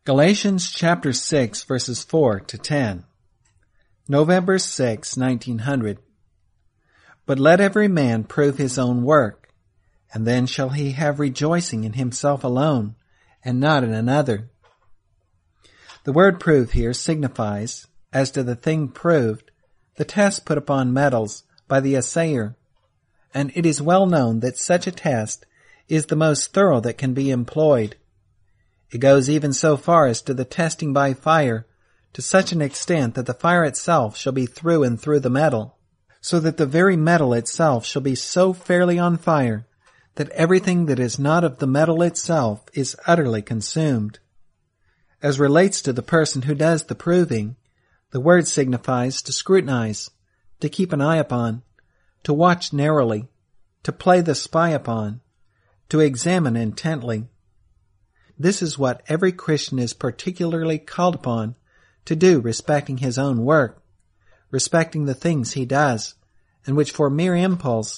Galatians chapter 6 verses 4 to 10. November 6, 1900. But let every man prove his own work, and then shall he have rejoicing in himself alone, and not in another. The word prove here signifies, as to the thing proved, the test put upon metals by the assayer, and it is well known that such a test is the most thorough that can be employed. It goes even so far as to the testing by fire, to such an extent that the fire itself shall be through and through the metal, so that the very metal itself shall be so fairly on fire that everything that is not of the metal itself is utterly consumed. As relates to the person who does the proving, the word signifies to scrutinize, to keep an eye upon, to watch narrowly, to play the spy upon, to examine intently. This is what every Christian is particularly called upon to do respecting his own work, respecting the things he does, and which from mere impulse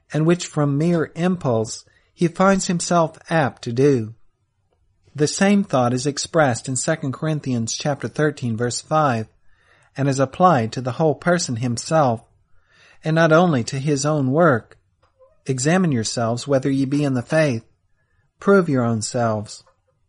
he finds himself apt to do. The same thought is expressed in 2 Corinthians chapter 13 verse 5, and is applied to the whole person himself, and not only to his own work. Examine yourselves whether ye be in the faith. Prove your own selves.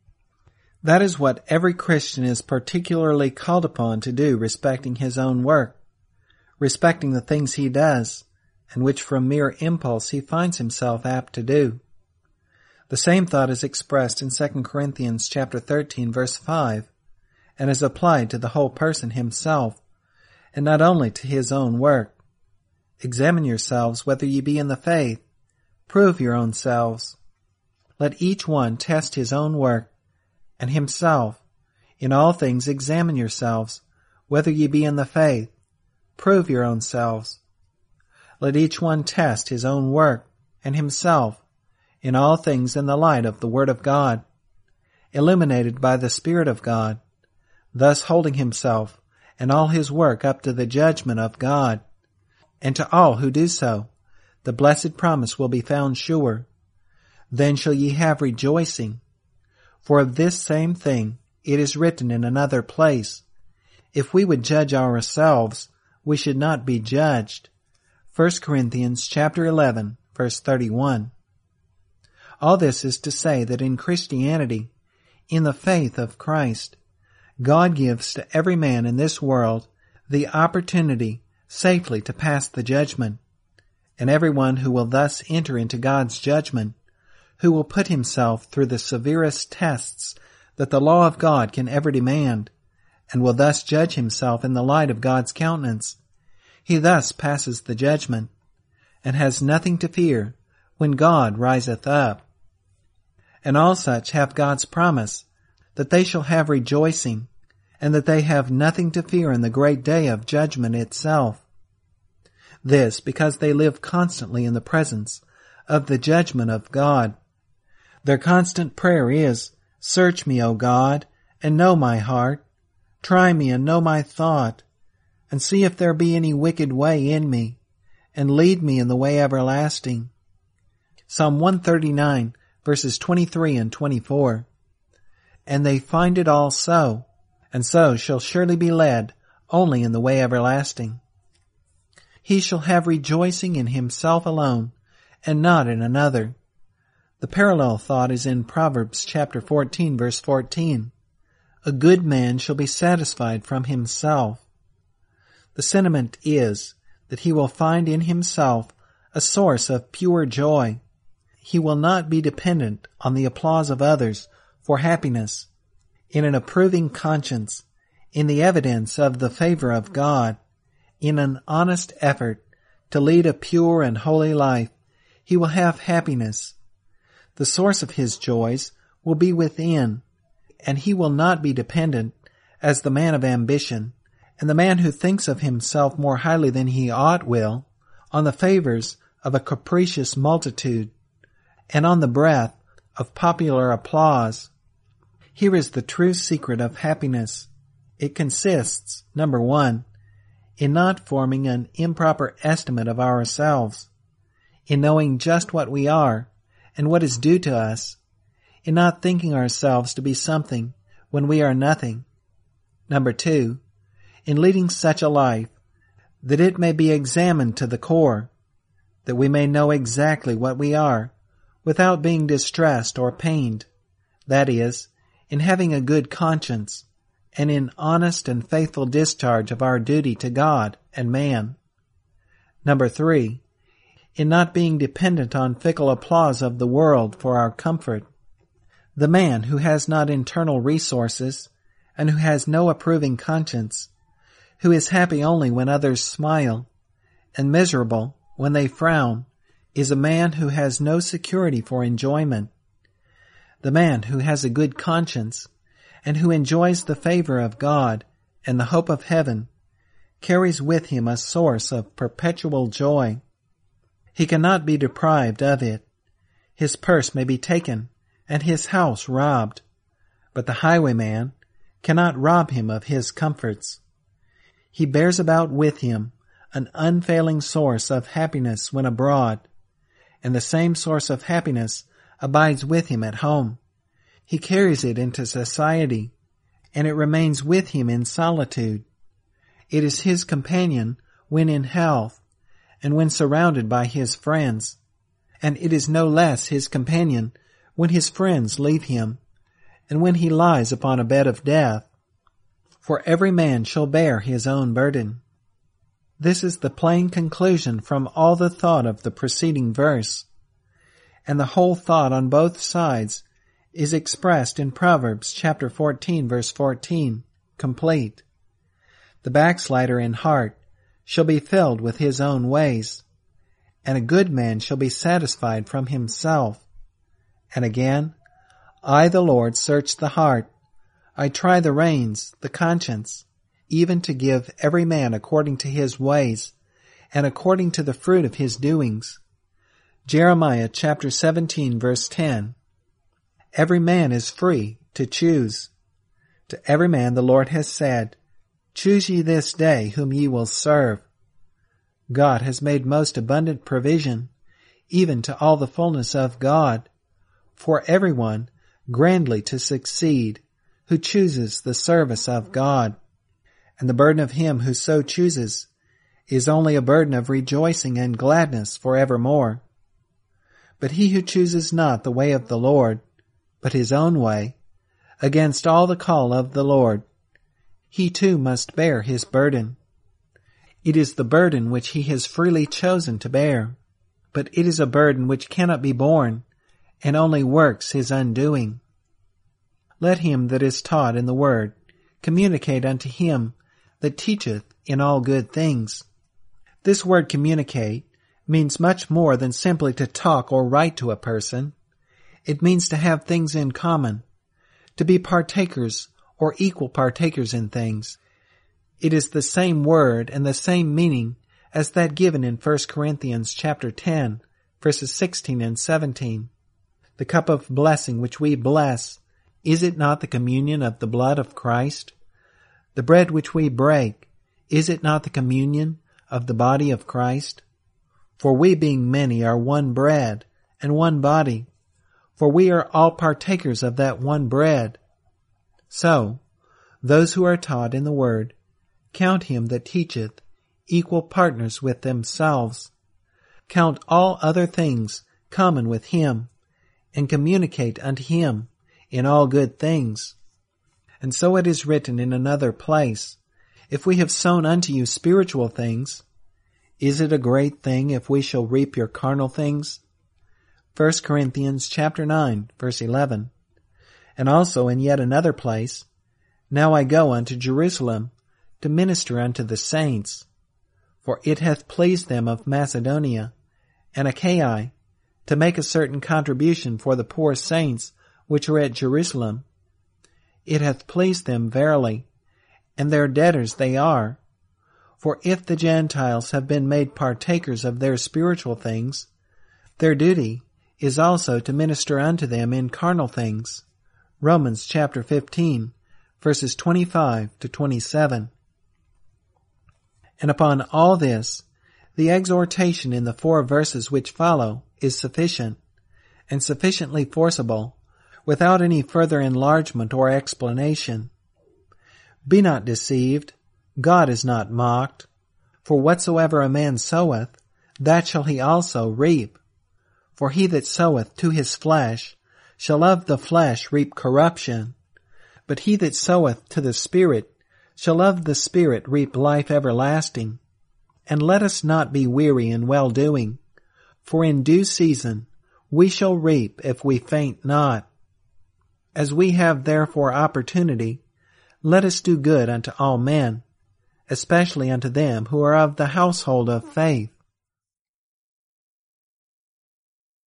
That is what every Christian is particularly called upon to do respecting his own work, respecting the things he does, and which from mere impulse he finds himself apt to do. The same thought is expressed in 2 Corinthians chapter 13 verse 5, and is applied to the whole person himself, and not only to his own work. Examine yourselves whether ye be in the faith. Prove your own selves. Let each one test his own work, and himself. In all things examine yourselves, whether ye be in the faith. Prove your own selves. Let each one test his own work, and himself. In all things in the light of the Word of God, illuminated by the Spirit of God, thus holding himself and all his work up to the judgment of God. And to all who do so, the blessed promise will be found sure. Then shall ye have rejoicing. For of this same thing it is written in another place, if we would judge ourselves, we should not be judged. 1 Corinthians chapter 11, verse 31. All this is to say that in Christianity, in the faith of Christ, God gives to every man in this world the opportunity safely to pass the judgment, and everyone who will thus enter into God's judgment, who will put himself through the severest tests that the law of God can ever demand, and will thus judge himself in the light of God's countenance, he thus passes the judgment, and has nothing to fear when God riseth up. And all such have God's promise that they shall have rejoicing, and that they have nothing to fear in the great day of judgment itself. This because they live constantly in the presence of the judgment of God. Their constant prayer is, Search me, O God, and know my heart. Try me and know my thought, and see if there be any wicked way in me, and lead me in the way everlasting. Psalm 139, verses 23 and 24. And they find it all so, and so shall surely be led only in the way everlasting. He shall have rejoicing in himself alone, and not in another. The parallel thought is in Proverbs chapter 14, verse 14. A good man shall be satisfied from himself. The sentiment is that he will find in himself a source of pure joy. He will not be dependent on the applause of others for happiness, in an approving conscience, in the evidence of the favor of God, in an honest effort to lead a pure and holy life. He will have happiness. The source of his joys will be within, and he will not be dependent, as the man of ambition, and the man who thinks of himself more highly than he ought will, on the favors of a capricious multitude, and on the breath of popular applause. Here is the true secret of happiness. It consists, number 1, in not forming an improper estimate of ourselves, in knowing just what we are and what is due to us, in not thinking ourselves to be something when we are nothing. Number 2, in leading such a life that it may be examined to the core, that we may know exactly what we are without being distressed or pained, that is, in having a good conscience and in honest and faithful discharge of our duty to God and man. Number 3, in not being dependent on fickle applause of the world for our comfort. The man who has not internal resources and who has no approving conscience, who is happy only when others smile and miserable when they frown, is a man who has no security for enjoyment. The man who has a good conscience and who enjoys the favor of God and the hope of heaven carries with him a source of perpetual joy. He cannot be deprived of it. His purse may be taken and his house robbed, but the highwayman cannot rob him of his comforts. He bears about with him an unfailing source of happiness when abroad, and the same source of happiness abides with him at home. He carries it into society, and it remains with him in solitude. It is his companion when in health, and when surrounded by his friends, and it is no less his companion when his friends leave him, and when he lies upon a bed of death. For every man shall bear his own burden. This is the plain conclusion from all the thought of the preceding verse, and the whole thought on both sides is expressed in Proverbs chapter 14, verse 14, complete. The backslider in heart shall be filled with his own ways, and a good man shall be satisfied from himself. And again, I, the Lord, search the heart. I try the reins, the conscience, even to give every man according to his ways, and according to the fruit of his doings. Jeremiah chapter 17, verse 10. Every man is free to choose. To every man the Lord has said, Choose ye this day whom ye will serve. God has made most abundant provision, even to all the fullness of God, for everyone grandly to succeed who chooses the service of God. And the burden of him who so chooses is only a burden of rejoicing and gladness forevermore. But he who chooses not the way of the Lord, but his own way, against all the call of the Lord, he too must bear his burden. It is the burden which he has freely chosen to bear, but it is a burden which cannot be borne, and only works his undoing. Let him that is taught in the word communicate unto him that teacheth in all good things. This word communicate means much more than simply to talk or write to a person. It means to have things in common, to be partakers or equal partakers in things. It is the same word and the same meaning as that given in 1 Corinthians chapter 10, verses 16 and 17. The cup of blessing which we bless, is it not the communion of the blood of Christ? The bread which we break, is it not the communion of the body of Christ? For we being many are one bread and one body, for we are all partakers of that one bread. So, those who are taught in the word count him that teacheth equal partners with themselves. Count all other things common with him, and communicate unto him in all good things. And so it is written in another place, If we have sown unto you spiritual things, is it a great thing if we shall reap your carnal things? 1 Corinthians chapter 9, verse 11. And also in yet another place, Now I go unto Jerusalem to minister unto the saints, for it hath pleased them of Macedonia and Achaia to make a certain contribution for the poor saints which are at Jerusalem. It hath pleased them verily, and their debtors they are. For if the Gentiles have been made partakers of their spiritual things, their duty is also to minister unto them in carnal things. Romans chapter 15, verses 25 to 27. And upon all this, the exhortation in the 4 verses which follow is sufficient, and sufficiently forcible, without any further enlargement or explanation. Be not deceived, God is not mocked. For whatsoever a man soweth, that shall he also reap. For he that soweth to his flesh shall of the flesh reap corruption, but he that soweth to the Spirit shall of the Spirit reap life everlasting. And let us not be weary in well-doing, for in due season we shall reap if we faint not. As we have therefore opportunity, let us do good unto all men, especially unto them who are of the household of faith.